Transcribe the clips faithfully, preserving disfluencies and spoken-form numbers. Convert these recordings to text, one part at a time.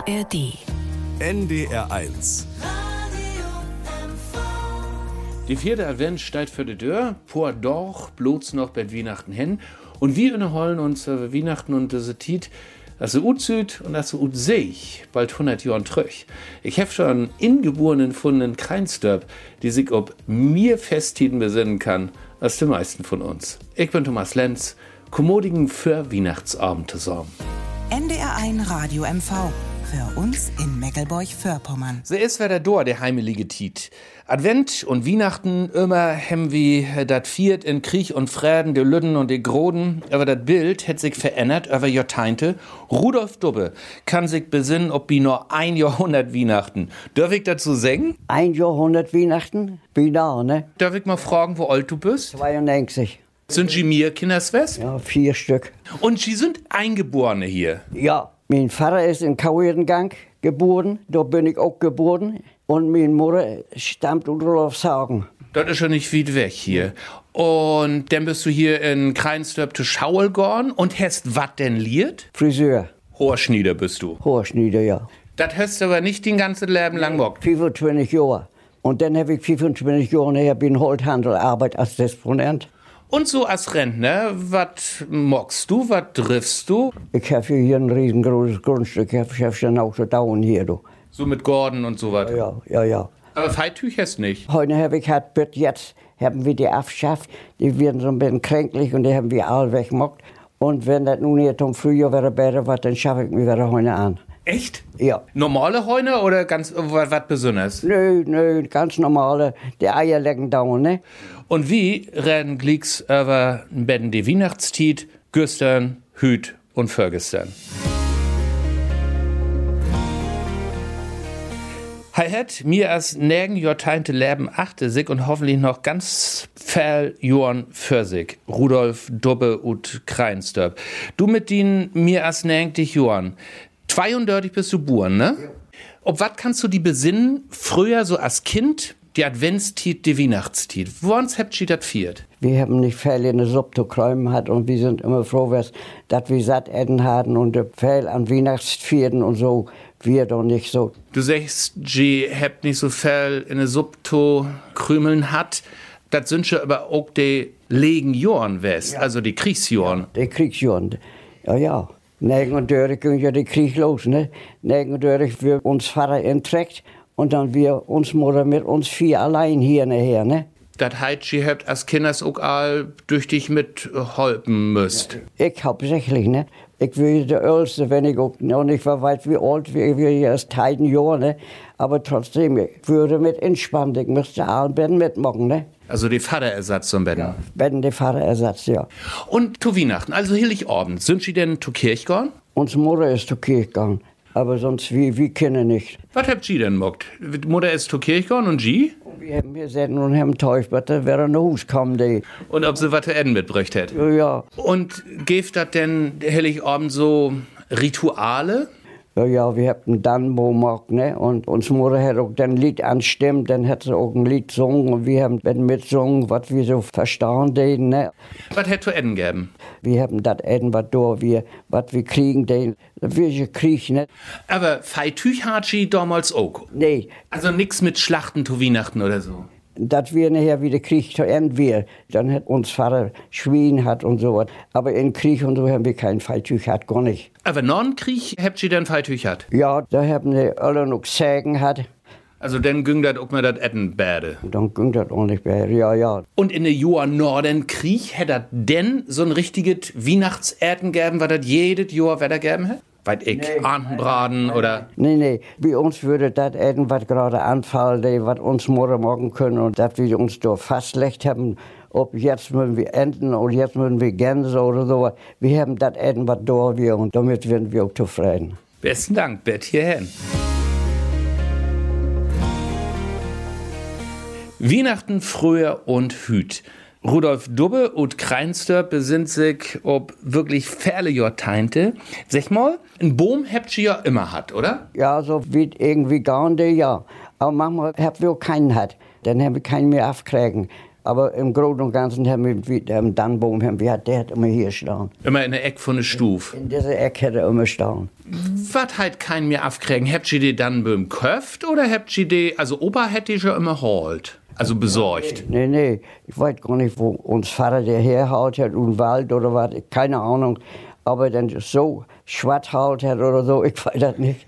A R D. N D R eins. Die vierte Advent steht für die Tür, vor doch bloß noch bei Weihnachten hin. Und wir inneholen uns äh, Weihnachten und diese Tiet, dass sie ut süd und dass sie ut seich, bald hundert Jahren tröch. Ich hab schon Ingeborenen von in Kreinsdörp, die sich ob mir Festtiden besinnen kann, als die meisten von uns. Ich bin Thomas Lenz, kommodigen für Weihnachtsabend zusammen. N D R eins Radio M V. Für uns in Mecklenburg-Vorpommern. So ist wer der Dor, der heimelige Tiet. Advent und Weihnachten immer hem wie dat viert in Krieg und Frieden, de Lüden und de Groden. Aber dat Bild hat sich verändert über Jahrzehnte. Rudolf Dubbe kann sich besinnen, ob wie nur ein Jahrhundert Weihnachten. Darf ich dazu sagen? Ein Jahrhundert Weihnachten? Genau, ne? Darf ich mal fragen, wo alt du bist? zweiundneunzig. Sind Sie mir Kinderswest? Ja, vier Stück. Und Sie sind Eingeborene hier? Ja, mein Vater ist in Kauerdengang geboren, da bin ich auch geboren. Und meine Mutter stammt aus Rudolfshagen. Das ist schon nicht weit weg hier. Und dann bist du hier in Kreinsdörp zu Schauel gegangen und hast was denn liert? Friseur. Horschnieder bist du. Horschnieder, ja. Das hast du aber nicht den ganzen Leben lang gemacht. fünfundzwanzig Jahre. Und dann habe ich fünfundzwanzig Jahre nachher bei Holzhandel gearbeitet als Disponent. Und so als Rentner, was mockst du, was triffst du? Ich habe hier ein riesengroßes Grundstück, ich habe schon auch so dauern hier. Du. So mit Gordon und so was? Ja, ja, ja. Aber Feittüch hast nicht? Heute habe ich halt, bis jetzt haben wir die abgeschafft, die werden so ein bisschen kränklich und die haben wir alle weggemacht. Und wenn das nun jetzt um Frühjahr wieder besser wird, dann schaffe ich mir wieder Heune an. Echt? Ja. Normale Heune oder ganz was Besonderes? Nö, nö, ganz normale, die Eier lecken dauern, ne? Und wie reden Glicks über Betten die Weihnachtstiet, Güstern, Hüt und Förgestern? Hei hat mir als nägen Jahrzehnte Leben achte sich und hoffentlich noch ganz viel Johann für sich. Rudolf Dubbe und Kreinsdörp. Du mit denen mir als nägen dich Johann. zweiunddreißig bist du geboren, ne? Ja. Ob was kannst du die besinnen, früher so als Kind, die Adventstiet, die Weihnachtstiet? Woans habt ihr das viert? Wir haben nicht viel in der Suppe zu kräumen hat und wir sind immer froh, dass wir satt essen hatten und viel an Weihnachtsvierten und so, wir doch nicht so. Du sagst, ihr habt nicht so viel in der Suppe zu krümeln hat. Das sind schon aber auch die legen Jahren west, ja. Also die Kriegsjahren. Ja, die Kriegsjahren, ja, ja. negenendertig ging ja der Krieg los, ne? negenendertig wir uns Vater entreckt und dann wir uns Mutter mit uns vier allein hier nachher, ne? Das heißt, ihr habt als Kinders auch all durch dich mitholpen müsst. Ich hauptsächlich, ne? Ich will der Älteste, wenn ich auch noch nicht war weit wie alt, wie wir erst ein Jahr, ne? Aber trotzdem, ich würde mit entspannen, ich müsste allen Betten mitmachen, ne? Also die Vaterersatz zum Betten? Ja, Betten, der Vaterersatz, ja. Und zu Weihnachten, also Heiligabend, sind Sie denn zur Kirche gegangen? Unsere Mutter ist zur Kirche gegangen, aber sonst wir, wir kennen nicht. Was habt ihr denn gemacht? Mutter ist zur Kirche gegangen und Sie? Wir haben gesessen und haben Teufel, da wäre ein Haus kommen, die. Und ob sie was zu essen mitgebracht hat? Ja, ja. Und gibt das denn Heiligabend so Rituale? Ja, ja, wir haben dann gemacht, ne? Und unsere Mutter hat auch ein Lied anstimmt, dann hat sie auch ein Lied gesungen und wir haben mitgesungen, was wir so verstanden, ne? Was hätt zu essen gegeben? Wir haben das Essen, was da wir, was wir kriegen, den, wir kriegen, ne? Aber Feittüch hat sie damals auch? Nee. Also nix mit Schlachten zu Weihnachten oder so? Dass wir nachher wieder Krieg zu Ende wir. Dann hat uns Vater Schwein hat und so was. Aber in Krieg und so haben wir kein Feittüch hat, gar nicht. Aber noch einen Krieg habt ihr denn Feittüch hat? Ja, da haben wir alle noch Sägen hat. Also dann ging das auch mal das Etten bäde. Dann ging das auch nicht mehr, ja, ja. Und in der Jahr Nordenkrieg hätte das denn so ein richtiges Weihnachtsäten gegeben, was das jedes Jahr wieder gegeben hat? Weit ich, nee, Ahnenbraten oder? Nee, nee, bei uns würde das Essen, was gerade anfällt, was uns morgen machen können und dass wir uns da festgelegt haben, ob jetzt müssen wir Enten oder jetzt müssen wir Gänse oder so. Wir haben das Essen, was da wir und damit werden wir auch zufrieden. Besten Dank, Bert hierhin. Weihnachten früher und Hüt. Rudolf Dubbe und Kreinsdörp besinnt sich ob wirklich viele Jahrzehnte. Sag mal, ein Boom habt ihr ja immer hat, oder? Ja, so wie irgendwie gar nicht, ja. Aber manchmal habt wir auch keinen hat. Dann haben wir keinen mehr aufkriegen. Aber im Großen und Ganzen haben wir den Tannenbaum, haben wir, der hat immer hier stehen. Immer in der Ecke von der Stuf. In dieser Ecke hat er immer stehen. Was halt kein mehr aufkriegen? Habt ihr die Tannenbaum köft oder habt ihr die, also Opa hätte ich ja immer holt, also besorgt? Nee, nee, ich weiß gar nicht, wo uns Vater der herhaut hat, im Wald oder was, keine Ahnung. Aber dann so schwarz halt hat oder so, ich weiß das nicht.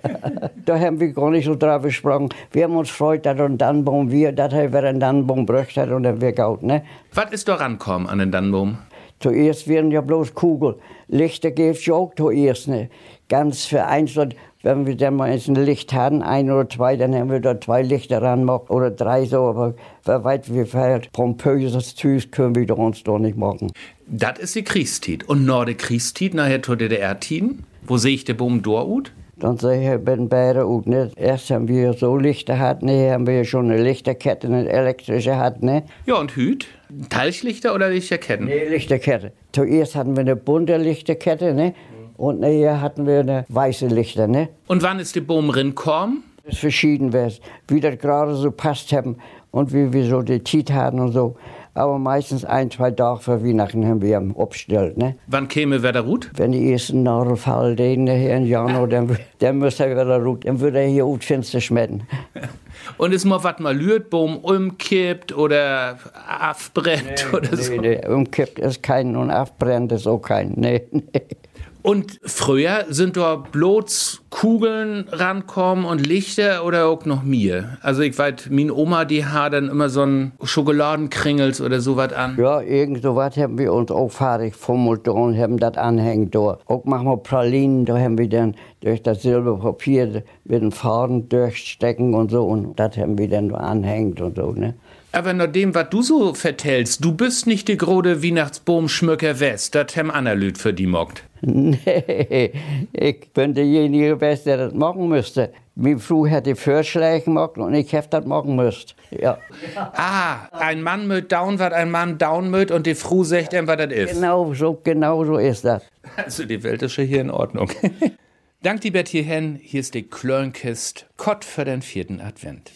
Da haben wir gar nicht so drauf gesprochen. Wir haben uns gefreut, dass ein Tannenbaum wir, dass er wieder einen Tannenbaum brücht hat und dann wir gaut, ne? Was ist da rankommen an den Tannenbaum? Zuerst werden ja bloß Kugel. Lichter gibt's ja auch zuerst, ne? Ganz vereinzelt. Wenn wir dann mal ein Licht hatten, ein oder zwei, dann haben wir da zwei Lichter ranmachen oder drei so, aber wer weiß, wie viel pompöses Zeugs können wir uns doch nicht machen. Das ist die Kriegstiet. Und nach der Kriegstiet, nachher zur D D R-Tiden, wo sehe ich den Baum dort? Dann sehe ich ben beide gut, ne? Erst haben wir so Lichter gehabt, ne? Haben wir schon eine Lichterkette, eine elektrische gehabt, ne? Ja, und Hüt? Teilchlichter oder Lichterketten? Ne, Lichterkette. Zuerst hatten wir eine bunte Lichterkette, ne? Und nachher hatten wir eine weiße Lichter, ne? Und wann ist der Baum rinkommen? Das ist verschieden, wie das gerade so passt haben und wie wir so die Zeit hatten und so. Aber meistens ein, zwei Tage vor Weihnachten haben wir abgestellt, ne? Wann käme wer da gut? Wenn die ersten Nadel fallen, den hier in Januar, dann, dann muss er wieder gut. Dann würde er hier gut Fenster schmetten. Und ist mal was mal lürt, Baum umkippt oder abbrennt nee, oder nee, so? Nee, umkippt ist kein und abbrennt ist auch kein, nee, nee. Und früher sind da bloß Kugeln rankommen und Lichter oder auch noch mir. Also ich weiß, meine Oma, die hat dann immer so ein Schokoladenkringels oder sowas an. Ja, irgend so was haben wir uns auch fahrig fummelt und haben das anhängt da. Auch manchmal Pralinen, da haben wir dann durch das Silberpapier mit den Faden durchstecken und so und das haben wir dann anhängt und so, ne? Aber nach dem, was du so vertellst, du bist nicht der große Weihnachtsbaumschmücker West, das haben andere Leute für die mockt. Nee, ich bin derjenige, der das machen müsste. Meine Frau hat die Vorschläge gemacht und ich hätte das machen müsst. Ja. Ah, ein Mann mit down, was ein Mann down mit und die Frau sagt ihm, was das ist. Genau so, genau so ist das. Also die Welt ist schon hier in Ordnung. Dank die Bett hierhin, hier ist die Klörnkist, Kott für den vierten Advent.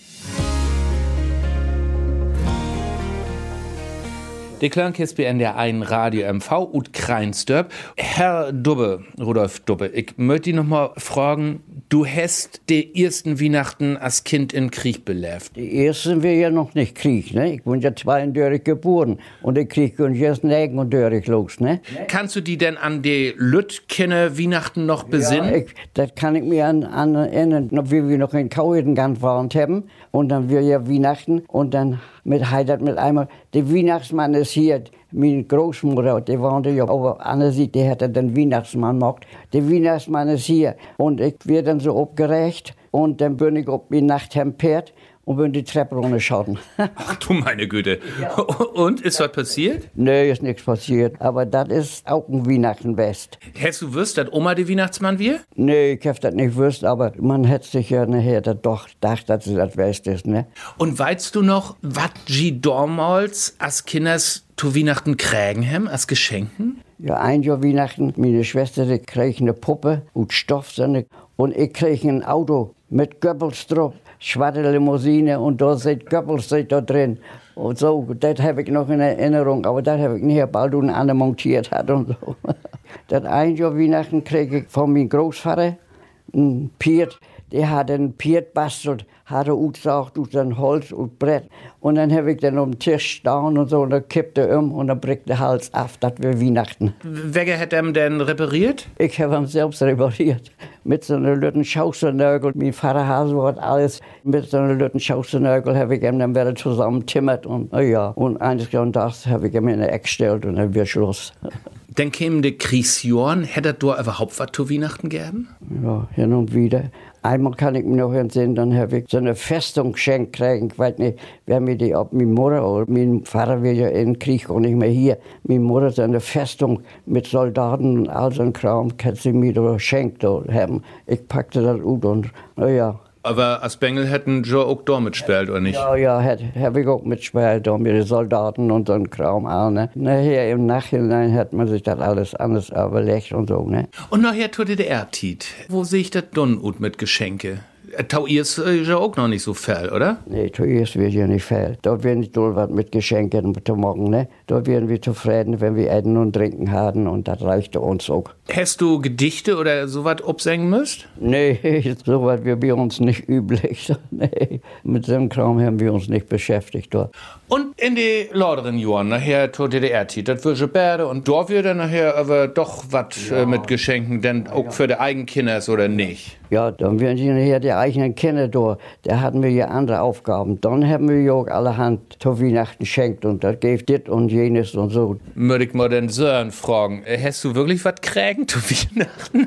Die Klörnkist bei N D R eins Radio M V und Kreinsdörp. Herr Dubbe, Rudolf Dubbe, ich möchte dich noch mal fragen, du hast die ersten Weihnachten als Kind im Krieg belebt. Die ersten wir ja noch nicht Krieg, ne? Ich bin ja zweiunddreißig geboren und der Krieg ging erst neununddreißig los, ne? Kannst du die denn an die Lüttkenne Weihnachten noch besinnen? Ja, ich, das kann ich mir an, an erinnern, wie wir noch in Kauerdengang waren haben und dann wir ja Weihnachten und dann mit heidert mit einmal, der Weihnachtsmann ist hier, meine Großmutter, die war ja auf der anderen Seite, die hat den Weihnachtsmann gemacht. Der Weihnachtsmann ist hier und ich werde dann so abgerecht und dann bin ich auf die Nachthemd und bin die Treppe runtergeschossen. Ach du meine Güte. Ja. Und, ist was passiert? Nee, ist nichts passiert, aber das ist auch ein Weihnachten West. Hast du gewusst, dass Oma der Weihnachtsmann wir? Nee, ich hab das nicht gewusst, aber man hätte sich ja nachher doch gedacht, dass es das West ist, ne? Und weißt du noch, was sie damals als Kinders zu Weihnachten kriegen haben, als Geschenken? Ja, ein Jahr Weihnachten, meine Schwester, die krieg eine Puppe und Stoff, und ich krieg ein Auto mit Goebbels drauf, schwarze Limousine und da sitzt Goebbels da drin. Und so, das habe ich noch in Erinnerung, aber das habe ich nicht, bald und andere montiert hat und so. Das ein Jahr Weihnachten krieg ich von meinem Großvater ein Piet, der hat einen Piet bastelt, hat er ausgesaugt aus dem Holz und Brett. Und dann habe ich den auf dem Tisch stehen und so, und dann kippt er um und dann bricht der Hals ab, das wäre Weihnachten. Wer hat ihn denn repariert? Ich habe ihn selbst repariert. Mit so einer lütten Schausternögel. Mein Vater Hase hat alles. Mit so einer lütten Schausternögel habe ich ihn dann wieder zusammen timmert und, oh ja. Und eines Tages habe ich ihn in der Ecke gestellt und dann wird Schluss. Dann kämen die Kriegsjahren. Hätte da überhaupt was zu Weihnachten gegeben? Ja, hin und wieder. Einmal kann ich mich noch entsinnen, dann habe ich so eine Festung geschenkt gekriegt. Ich weiß nicht, wer mir die, ob meine Mutter oder mein Vater war ja in den Krieg und nicht mehr hier. Meine Mutter so eine Festung mit Soldaten und all so ein Kram, kann sie mir da geschenkt haben. Ich packte das gut und, naja. Aber als Bengel hätten Joe auch da mitgespielt, oder nicht? Ja, ja, habe ich auch mitgespielt, da mit den Soldaten und so ein Kram auch, ne. Nachher im Nachhinein hat man sich das alles anders überlegt und so, ne. Und nachher zur D D R-Tit. Wo sehe ich das dann gut mit Geschenke? Tau ist ja auch noch nicht so viel, oder? Nee, tau ist wird ja nicht viel. Da werden nicht doll was mit Geschenken zu machen, ne? Da werden wir zufrieden, wenn wir essen und trinken haben und das reicht uns auch. Hast du Gedichte oder sowas absingen müsst? Nee, sowas wir bei uns nicht üblich. Nee, mit dem Kram haben wir uns nicht beschäftigt. Da. Und in die lauteren Jahren, nachher zur D D R-Zeit, das wird schon Bärde und dort wird dann nachher aber doch was ja. äh, mit Geschenken, denn auch ja. für die eigenen Kinder oder nicht? Ja, dann werden sie nachher die eigenen Kinder da. Da hatten wir ja andere Aufgaben. Dann haben wir ja auch allerhand zu Weihnachten geschenkt und das gibt dit und jenes und so. Würde ich mal den Sören fragen, hast du wirklich was kriegen zu Weihnachten?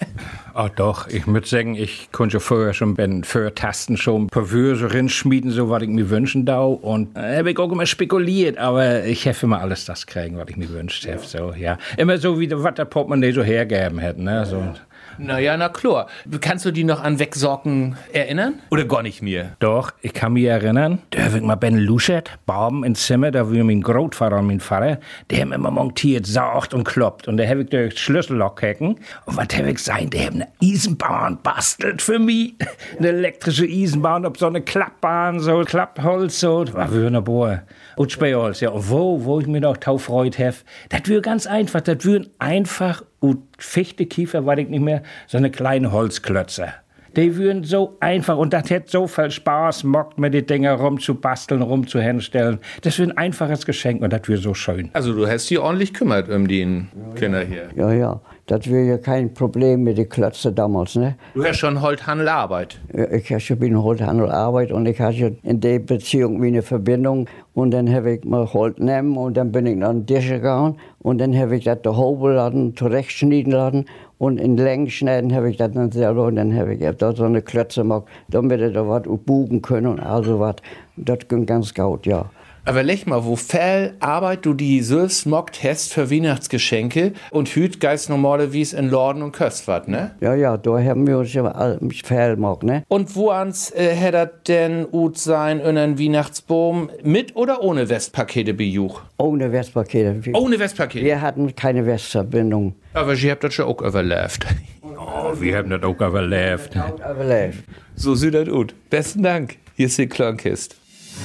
Ach doch, ich muss sagen, ich konnte vorher schon bei für Tasten schon Parfums rinschmieden, so was ich mir wünschen da. Und äh, habe ich auch immer spekuliert, aber ich habe immer alles das kriegen, was ich mir wünscht habe. So, ja. Immer so, wie was der Portemonnaie so hergeben hätte. Ne? So. Naja, na klar. Kannst du die noch an Wegsorgen erinnern? Oder gar nicht mehr? Doch, ich kann mich erinnern. Da habe ich mal Ben Luschet, Baben ins Zimmer, da war mein Großvater und mein Vater, die haben immer montiert, saugt und kloppt. Und da habe ich durch Schlüsselloch hacken. Und was habe ich sein? Die haben eine Eisenbahn bastelt für mich. Eine elektrische Eisenbahn auf so eine Klappbahn, so Klappholz, so. Das war wunderbar. Und Späholz, ja. Und wo, wo ich mir noch tau freut habe, das wäre ganz einfach. Das wären einfach und Fichte, Kiefer, weiß ich nicht mehr, so eine kleine Holzklötze. Die würden so einfach, und das hätte so viel Spaß gemacht, mit den Dinger rumzubasteln, rumzuherstellen. Das wäre ein einfaches Geschenk und das wäre so schön. Also du hast dich ordentlich kümmert um die ja, Kinder hier. Ja, ja. Das wäre ja kein Problem mit den Klötzen damals, ne? Du hast schon Holthandel-Arbeit. Ja, ich habe schon in Holthandel-Arbeit und ich hatte in der Beziehung meine Verbindung. Und dann habe ich mal Holt nehmen und dann bin ich nach den Tisch gegangen und dann habe ich das da hobeladen, zurechtschneiden lassen und in Längen schneiden habe ich das dann selber und dann habe ich da so eine Klötze gemacht, damit ich da was buchen können und also was. Das ging ganz gut, ja. Aber lech mal, wo viel Arbeit du die selbst mockt hast für Weihnachtsgeschenke und hüt geist normale wies in Lorden und Köstwart, ne? Ja, ja, da haben wir uns ja viel gemacht, ne? Und wo ans äh, hättet denn ut sein in einen Weihnachtsbaum mit oder ohne Westpakete bejuch? Ohne Westpakete. Ohne Westpakete? Wir hatten keine Westverbindung. Aber ihr habt das schon auch überlebt. Oh, wir haben das auch überlebt. Überlebt. So sieht das ut. Besten Dank. Hier ist die Klonkist.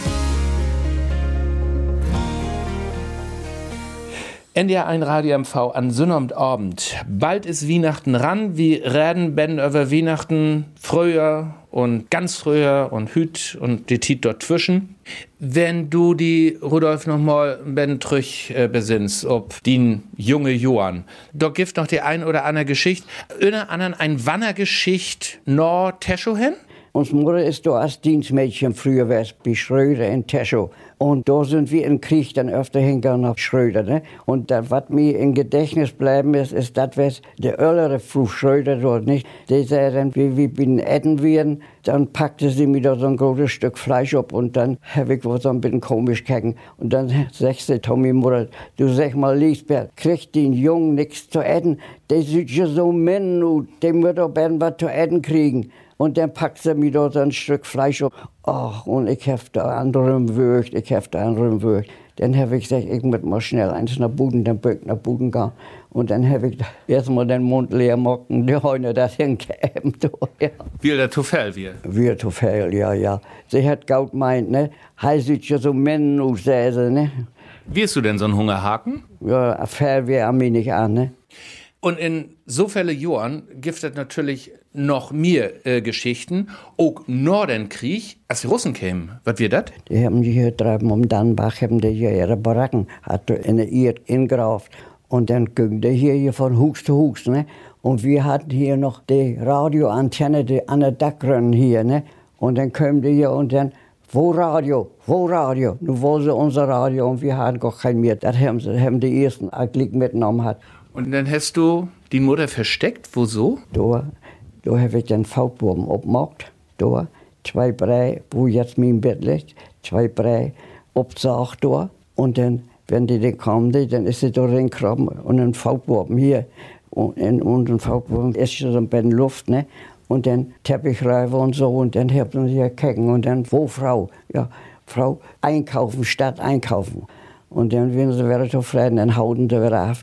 N D R eins Radio M V an Sonnabendabend. Bald ist Weihnachten ran. Wir reden ben über Weihnachten früher und ganz früher und hüt und die Tit dort zwischen. Wenn du die, Rudolf, noch mal ben trüch äh, besinnst, ob die junge Johann, da gibt noch die ein oder andere Geschichte. Einer anderen ein Wannergeschicht nor Teschow hin? Uns Mutter ist da als Dienstmädchen früher was bei Schröder in Teschow. Und da sind wir im Krieg dann öfter hingegangen nach Schröder. Ne? Und das, was mir im Gedächtnis bleiben ist, ist das, was der ältere Frau Schröder dort nicht. Die sagte dann, wie wir bin essen werden, dann packte sie mir da so ein großes Stück Fleisch ab und dann habe ich wohl so ein bisschen komisch gegangen. Und dann sagte Tommy Mutter, du sag mal, Lisbeth, kriegt den Jungen nichts zu essen? Der sieht ja so Männer aus, dem wird doch was zu essen kriegen. Und dann packt sie mir da so ein Stück Fleisch auf. Ach, und ich hab da anderen Würgt, ich hab da anderen Würgt. Dann habe ich gesagt, ich muss mal schnell eins nach Buden, dann bin ich nach Buden gegangen. Und dann habe ich erstmal den Mund leer mocken, die Heune das hingegeben. Ja. Wie der zu viel wir? Wie zu viel, ja, ja. Sie hat gut meint, ne? Hij sieht ja so Männer aus, ne? Wirst du denn so ein Hungerhaken? Ja, viel wie an mich nicht an, ne? Und in so viele Jahren gibt es natürlich noch mehr äh, Geschichten. Auch Nordernkrieg, als die Russen kämen. Was wird das? Die haben hier drüben um Dannbach, haben die hier ihre Baracken, hat in der Erde ingraft. Und dann ging die hier, hier von Hus zu Hus, ne? Und wir hatten hier noch die Radioantenne, die an der Dachrinnen hier, ne? Und dann kamen die hier und dann, wo Radio, wo Radio? Nun wollen sie unser Radio und wir hatten gar kein mehr. Das haben, sie, haben die ersten eigentlich mitgenommen. Hat. Und dann hast du die Mutter versteckt? Wo so? Da, da habe ich den Faultwurm abgemacht. Da, zwei Brei, wo jetzt mein Bett liegt, zwei Brei abgesagt da. Und dann, wenn die dann kamen, dann ist sie da reingekommen und ein Faultwurm hier. Und, und ein Faultwurm ist schon so ein bisschen Luft, ne? Und dann Teppichreiber und so. Und dann haben sie ja gegangen. Und dann, wo Frau? Ja, Frau, einkaufen, statt einkaufen. Und dann, wenn sie wieder zufrieden, dann hauten sie wieder auf, ne?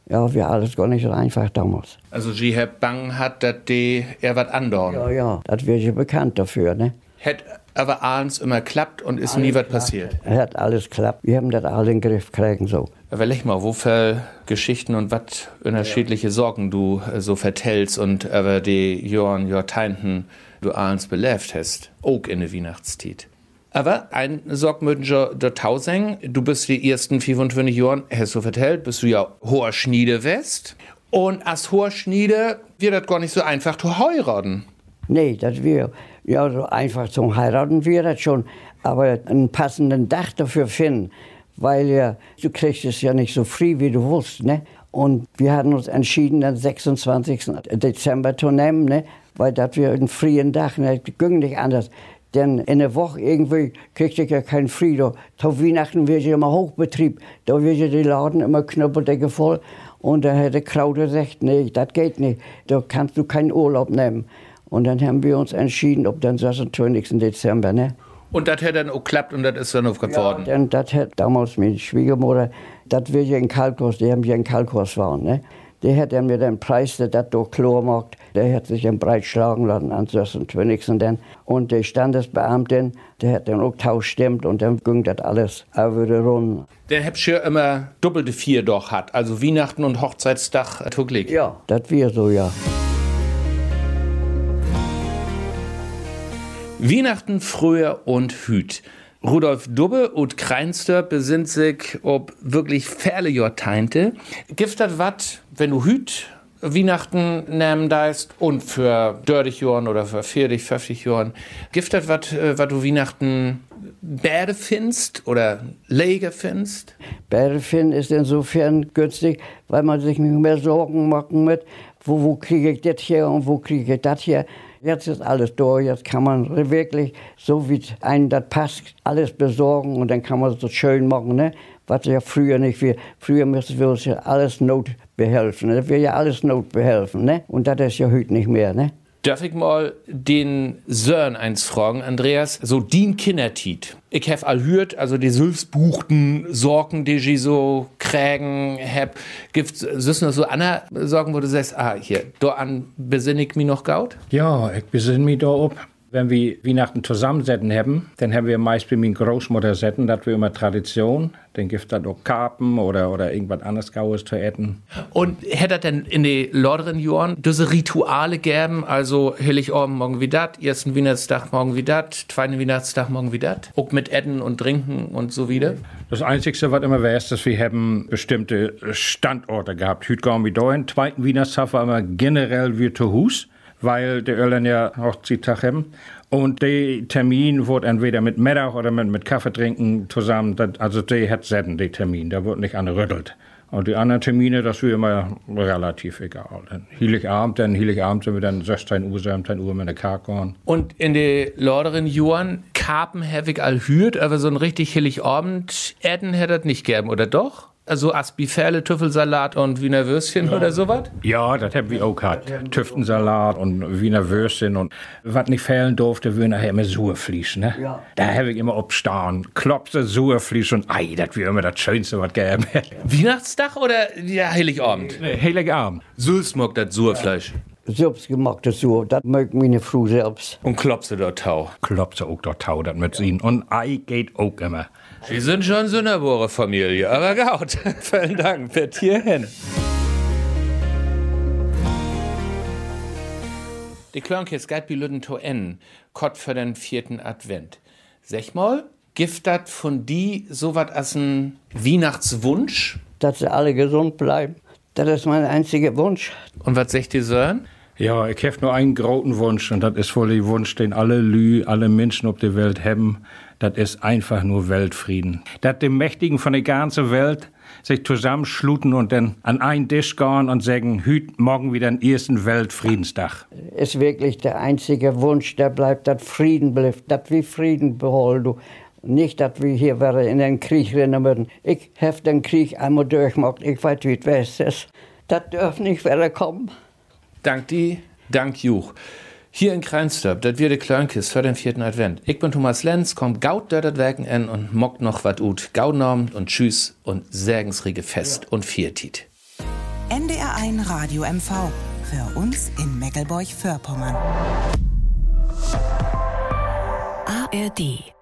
Ja, wir alles gar nicht so einfach damals. Also, Sie Herr Bang hat, dass die er was andauern. Ja, ja, das wird ja bekannt dafür, ne? Hätt aber abends immer klappt und ist alles nie was passiert. Hat alles klappt. Wir haben das alle in den Griff kriegen, so. Aber leg mal, wofür Geschichten und was unterschiedliche ja. Sorgen du äh, so vertellst und aber die Jahren, Jahrteinten du abends belebt hast, auch in der Weihnachtszeit. Aber ein Sorg möchten wir der Tauseng, du bist die ersten fünfundzwanzig Jahren, hast du vertellt, bist du ja hoher Schniede west. Und als hoher Schniede wird das gar nicht so einfach zu heiraten. Nee, das wir ja so einfach zum Heiraten wir das schon, aber einen passenden Dach dafür finden, weil ja, du kriegst es ja nicht so früh, wie du willst, ne? Und wir hatten uns entschieden, den sechsundzwanzigsten Dezember zu nehmen, ne? Weil das wir einen frühen Dach, ne? Das ging nicht anders. Denn in der Woche irgendwie kriegte ich ja keinen Frieden. Zu Weihnachten wird ja immer Hochbetrieb. Da wird ja die Laden immer knöppeldecke voll. Und da hätte Kraut gesagt, nee, das geht nicht. Da kannst du keinen Urlaub nehmen. Und dann haben wir uns entschieden, ob dann sechsundzwanzigsten Dezember, ne? Und das hat dann auch geklappt und das ist dann auch geworden? Ja, denn das hat damals meine Schwiegermutter, das wir ja in Kalkurs, die haben ja in Kalkurs waren, ne? Der hat mir den Preis, der das durch klar macht, der hat sich dann breit schlagen lassen an sechsundzwanzigsten Dann. Und die Standesbeamtin, der hat dann auch tauscht und dann ging das alles auch wieder rund. Der habt ihr immer doppelte vier doch hat, also Weihnachten und Hochzeitstag zugleich? Ja, das wir so, ja. Weihnachten früher und hüt. Rudolf Dubbe und Kreinster besinnt sich ob wirklich fälle Jahrteinte. Gibt das wat, wenn du hüt Weihnachten nehmen deist und für dreißig Jahren oder für vierzig, fünfzig Jahren, gibt das wat, was du Weihnachten Bäde findest oder Lege findest? Bäde finden ist insofern günstig, weil man sich nicht mehr Sorgen machen muss, wo, wo kriege ich das hier und wo kriege ich das hier. Jetzt ist alles durch, jetzt kann man wirklich, so wie einem das passt, alles besorgen und dann kann man es so schön machen, ne? Was ja früher nicht, wir, früher müssen wir uns ja alles notbehelfen, ne? Wir ja alles notbehelfen, ne? Und das ist ja heute nicht mehr, ne? Darf ich mal den Sören eins fragen, Andreas, so din Kindertiet. Ich hab all hört, also die Sülfsbuchten, Sorgen, die ich so kriegen hab. Gibt's, ist noch so andere Sorgen, wo du sagst, ah, hier, da an besinn ich mich noch gaut? Ja, ich besinn mich da ob. Wenn wir Weihnachten zusammensetzen haben, dann haben wir meist bei meiner Großmutter setzen, das wir immer Tradition. Dann gibt es auch Karpen oder, oder irgendwas anderes Gaues zu essen. Und hätte denn in den lorderen Jahren diese Rituale gegeben, also Heiligabend morgen wie dat, ersten Weihnachtstag morgen wie dat, zweiten Weihnachtstag morgen wie dat, auch mit Essen und Trinken und so wieder? Das Einzige, was immer wäre, ist, dass wir haben bestimmte Standorte gehabt. Heute gehen wir da hin, zweiten Weihnachtstag war immer generell wie zu Hus, weil die Ölen ja Hochzeitstag haben. Und der Termin wird entweder mit Mittag oder mit, mit Kaffee trinken zusammen. Das, also der hat selten den Termin, der wird nicht angerüttelt. Und die anderen Termine, das ist immer relativ egal. Heiligabend, dann Heiligabend sind wir dann sechzehn Uhr, siebzehn Uhr mit der Karkorn. Und in den lorderen Jahren, Karpen habe ich all hürt, aber so ein richtig Heiligabend Essen hätte das nicht gegeben, oder doch? Also Aspifälle, Tüffelsalat und Wiener Würstchen ja. oder sowas? Ja, das haben wir auch gehabt. Tüftensalat und Wiener Würstchen und was nicht fehlen durfte, wir nachher immer Sauerfleisch, ne? Ja. Da habe ich immer obstaan. Klopse, Sauerfleisch und Ei, das wäre immer das Schönste, was gegeben hätte. Weihnachtstag oder ja, Heiligabend? Nee, Heiligabend. Süß mag das Sauerfleisch. Selbstgemachtes Sauer, das mögt meine Frau selbst. Und klopse dort Tau? Klopse auch dort Tau, das mit ihnen. Und Ei geht auch immer. Sie sind schon so eine bohre Familie, aber gut. Vielen Dank, bis hierhin. Die Klönkes geht bei Lüden to en, Kott für den vierten Advent. Sag mal, gibt das von die so was als ein Weihnachtswunsch? Dass sie alle gesund bleiben. Das ist mein einziger Wunsch. Und was sagt die Sören? Ja, ich habe nur einen großen Wunsch und das ist wohl der Wunsch, den alle Lü, alle Menschen auf der Welt haben. Das ist einfach nur Weltfrieden. Dass die Mächtigen von der ganzen Welt sich zusammenschluten und dann an einen Tisch gehen und sagen, hüt morgen wieder den ersten Weltfriedenstag. Ist wirklich der einzige Wunsch, der bleibt, dass Frieden bleibt, dass wir Frieden behalten. Nicht, dass wir hier in den Krieg rennen würden. Ich habe den Krieg einmal durchgemacht, ich weiß, wie es ist. Das darf nicht wieder kommen. Dank die, dank Juch. Hier in Kreinstorp, das wird der Klönkes für den vierten Advent. Ich bin Thomas Lenz, kommt gaut dort das Werken an und mockt noch wat ut. Gaunorm und tschüss und sägensrige Fest ja. und Viertit. N D R eins Radio M V. Für uns in Meckelburg-Vorpommern. A R D